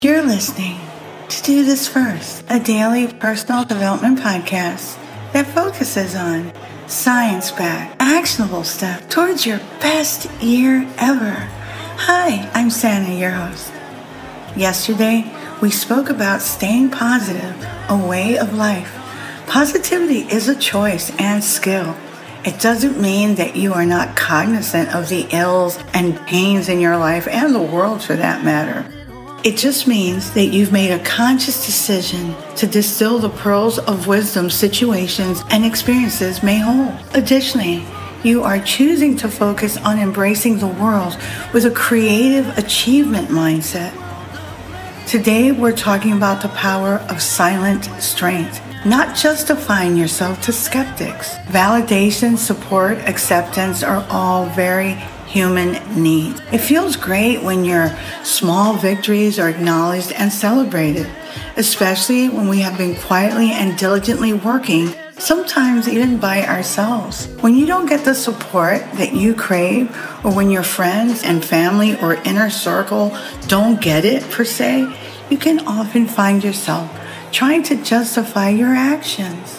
You're listening to Do This First, a daily personal development podcast that focuses on science-backed, actionable steps towards your best year ever. Hi, I'm Santa, your host. Yesterday, we spoke about staying positive, a way of life. Positivity is a choice and skill. It doesn't mean that you are not cognizant of the ills and pains in your life and the world for that matter. It just means that you've made a conscious decision to distill the pearls of wisdom situations and experiences may hold. Additionally, you are choosing to focus on embracing the world with a creative achievement mindset. Today, we're talking about the power of silent strength, not justifying yourself to skeptics. Validation, support, acceptance are all very human needs. It feels great when your small victories are acknowledged and celebrated, especially when we have been quietly and diligently working, sometimes even by ourselves. When you don't get the support that you crave, or when your friends and family or inner circle don't get it per se, you can often find yourself trying to justify your actions.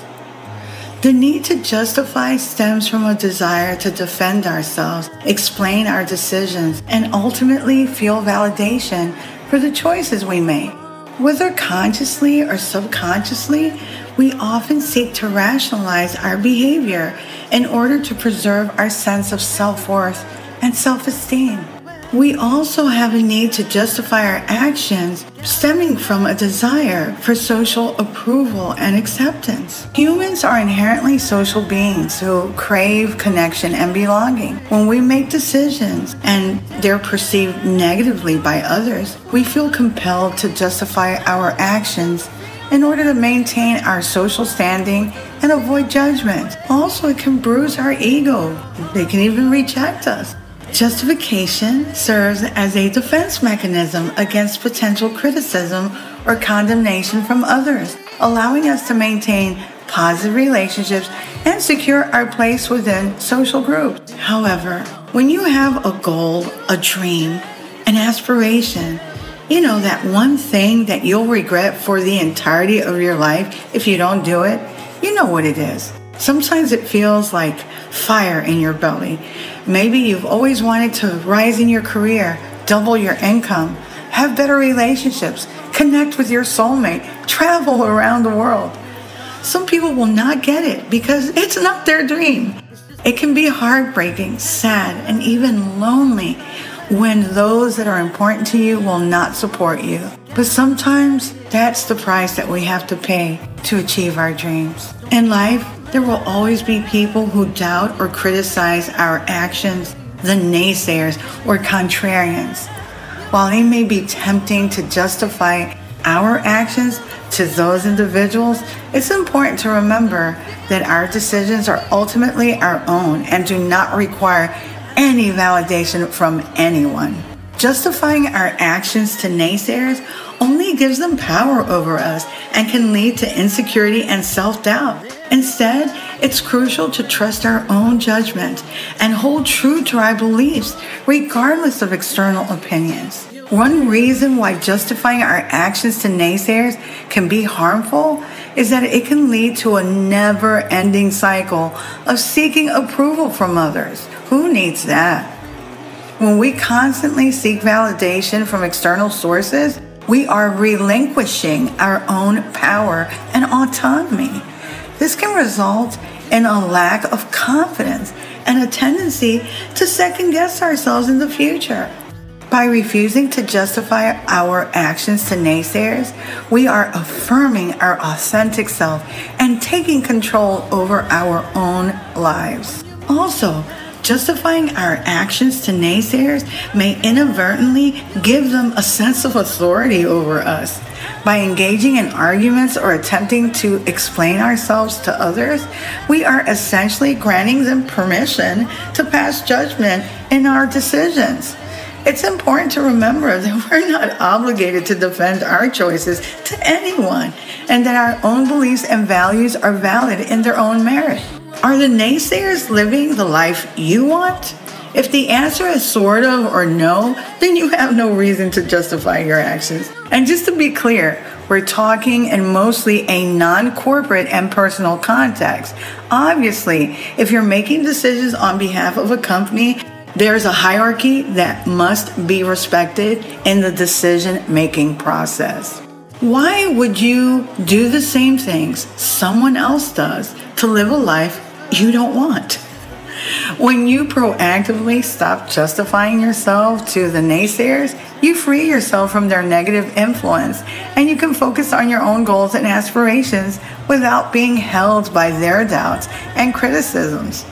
The need to justify stems from a desire to defend ourselves, explain our decisions, and ultimately feel validation for the choices we make. Whether consciously or subconsciously, we often seek to rationalize our behavior in order to preserve our sense of self-worth and self-esteem. We also have a need to justify our actions stemming from a desire for social approval and acceptance. Humans are inherently social beings who crave connection and belonging. When we make decisions and they're perceived negatively by others, we feel compelled to justify our actions in order to maintain our social standing and avoid judgment. Also, it can bruise our ego. They can even reject us. Justification serves as a defense mechanism against potential criticism or condemnation from others, allowing us to maintain positive relationships and secure our place within social groups. However, when you have a goal, a dream, an aspiration, that one thing that you'll regret for the entirety of your life if you don't do it, you know what it is. Sometimes it feels like fire in your belly. Maybe you've always wanted to rise in your career, double your income, have better relationships, connect with your soulmate, travel around the world. Some people will not get it because it's not their dream. It can be heartbreaking, sad, and even lonely when those that are important to you will not support you. But sometimes that's the price that we have to pay to achieve our dreams. In life, there will always be people who doubt or criticize our actions, the naysayers or contrarians. While they may be tempting to justify our actions to those individuals, it's important to remember that our decisions are ultimately our own and do not require any validation from anyone. Justifying our actions to naysayers only gives them power over us and can lead to insecurity and self-doubt. Instead, it's crucial to trust our own judgment and hold true to our beliefs, regardless of external opinions. One reason why justifying our actions to naysayers can be harmful is that it can lead to a never-ending cycle of seeking approval from others. Who needs that? When we constantly seek validation from external sources, we are relinquishing our own power and autonomy. This can result in a lack of confidence and a tendency to second-guess ourselves in the future. By refusing to justify our actions to naysayers, we are affirming our authentic self and taking control over our own lives. Also, justifying our actions to naysayers may inadvertently give them a sense of authority over us. By engaging in arguments or attempting to explain ourselves to others, we are essentially granting them permission to pass judgment in our decisions. It's important to remember that we're not obligated to defend our choices to anyone, and that our own beliefs and values are valid in their own merit. Are the naysayers living the life you want? If the answer is sort of or no, then you have no reason to justify your actions. And just to be clear, we're talking in mostly a non-corporate and personal context. Obviously, if you're making decisions on behalf of a company, there's a hierarchy that must be respected in the decision-making process. Why would you do the same things someone else does to live a life you don't want? When you proactively stop justifying yourself to the naysayers, you free yourself from their negative influence, and you can focus on your own goals and aspirations without being held by their doubts and criticisms.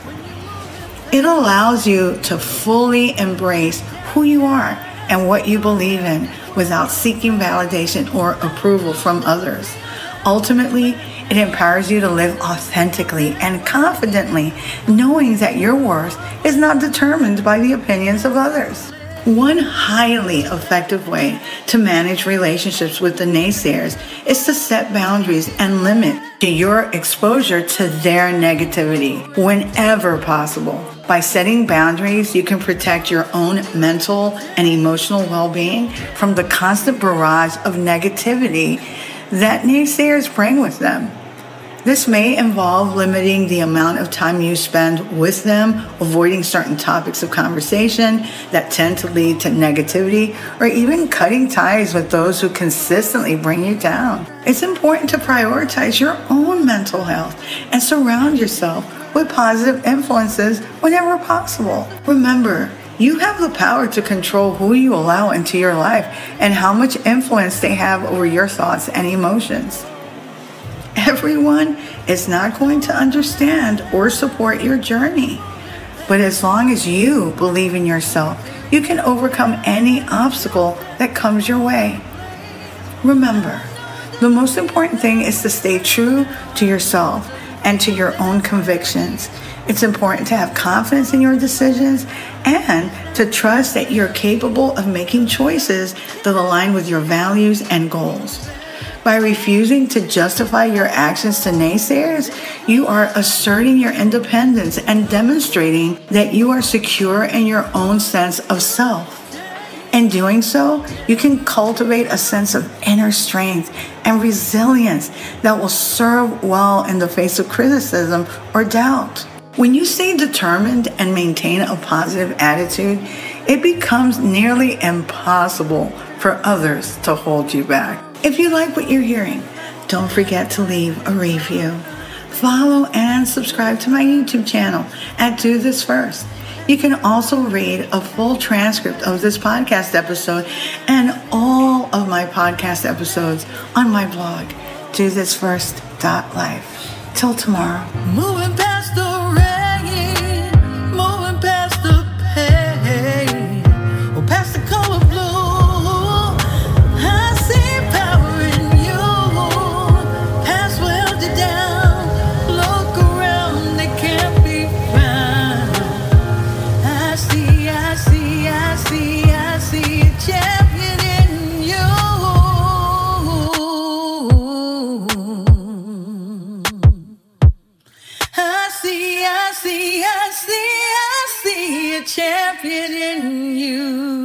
It allows you to fully embrace who you are and what you believe in without seeking validation or approval from others. Ultimately, it empowers you to live authentically and confidently, knowing that your worth is not determined by the opinions of others. One highly effective way to manage relationships with the naysayers is to set boundaries and limit your exposure to their negativity whenever possible. By setting boundaries, you can protect your own mental and emotional well-being from the constant barrage of negativity that naysayers bring with them. This may involve limiting the amount of time you spend with them, avoiding certain topics of conversation that tend to lead to negativity, or even cutting ties with those who consistently bring you down. It's important to prioritize your own mental health and surround yourself with positive influences whenever possible. Remember, you have the power to control who you allow into your life and how much influence they have over your thoughts and emotions. Everyone is not going to understand or support your journey. But as long as you believe in yourself, you can overcome any obstacle that comes your way. Remember, the most important thing is to stay true to yourself and to your own convictions. It's important to have confidence in your decisions and to trust that you're capable of making choices that align with your values and goals. By refusing to justify your actions to naysayers, you are asserting your independence and demonstrating that you are secure in your own sense of self. In doing so, you can cultivate a sense of inner strength and resilience that will serve well in the face of criticism or doubt. When you stay determined and maintain a positive attitude, it becomes nearly impossible for others to hold you back. If you like what you're hearing, don't forget to leave a review. Follow and subscribe to my YouTube channel at Do This First. You can also read a full transcript of this podcast episode and all of my podcast episodes on my blog, dothisfirst.life. Till tomorrow. Moving past the rain, moving past the pain, or past the color blue. I see power in you. Past weld you down. Look around, they can't be found. I see a champion in you. I see a champion in you.